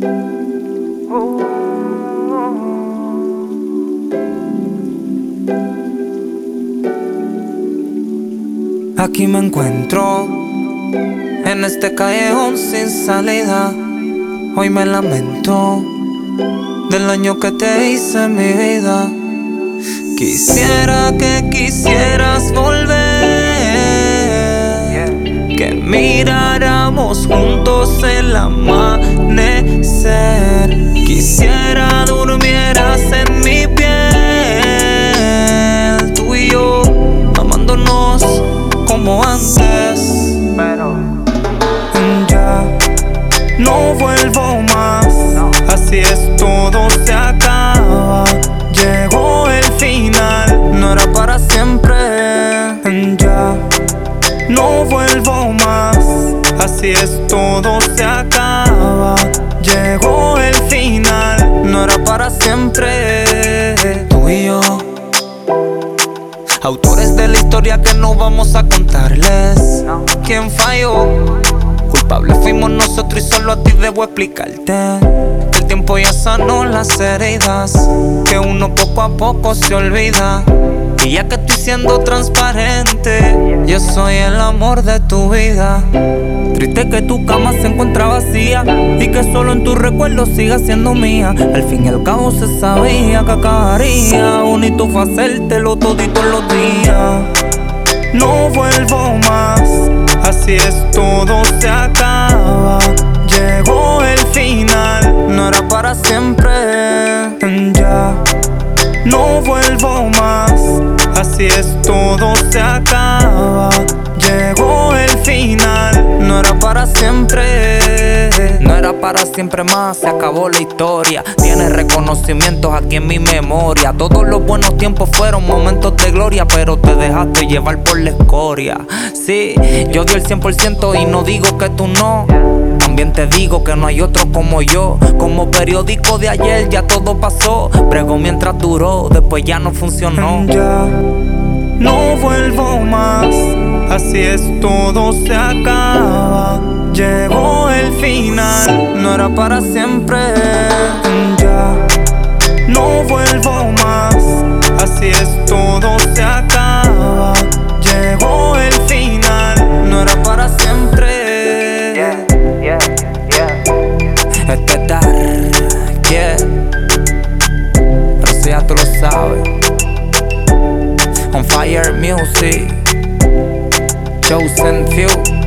Aquí me encuentro, en este callejón sin salida. Hoy me lamento del daño que te hice en mi vida. Quisiera que quisieras volver, que miráramos juntos el amanecer. Quisiera durmieras en mi piel, tú y yo amándonos como antes. Pero ya no vuelvo más, así es, todo se acaba. Llegó el final, no era para siempre. Ya no vuelvo más, así es, todo se acaba. Llegó el final, no era para siempre. Tú y yo, autores de la historia que no vamos a contarles. ¿Quién falló? Culpables fuimos nosotros y solo a ti debo explicarte que el tiempo ya sanó las heridas, que uno poco a poco se olvida. Y ya que estoy siendo transparente, yo soy el amor de tu vida. Triste que tu cama se encuentra vacía y que solo en tus recuerdos siga siendo mía. Al fin y al cabo se sabía que acabaría. Bonito fue hacértelo todito los días. No vuelvo más, así es, todo se acaba. Llegó el final, no era para siempre. Ya no vuelvo más, así es, todo se acaba. Llegó el final, no era para siempre. No era para siempre más, se acabó la historia. Tienes reconocimientos aquí en mi memoria. Todos los buenos tiempos fueron momentos de gloria, pero te dejaste llevar por la escoria. Sí, yo di el 100% y no digo que tú no. También te digo que no hay otro como yo. Como periódico de ayer ya todo pasó. Bregó mientras duró, después ya no funcionó. Ya no vuelvo más, así es, todo se acaba. Llegó el final, no era para siempre. Ya no vuelvo más, así es, todo se acaba. Llegó el final, no era para siempre. Este es Dark, yeah. Pero si ya tú lo sabes. On Fire Music, Chosen Few.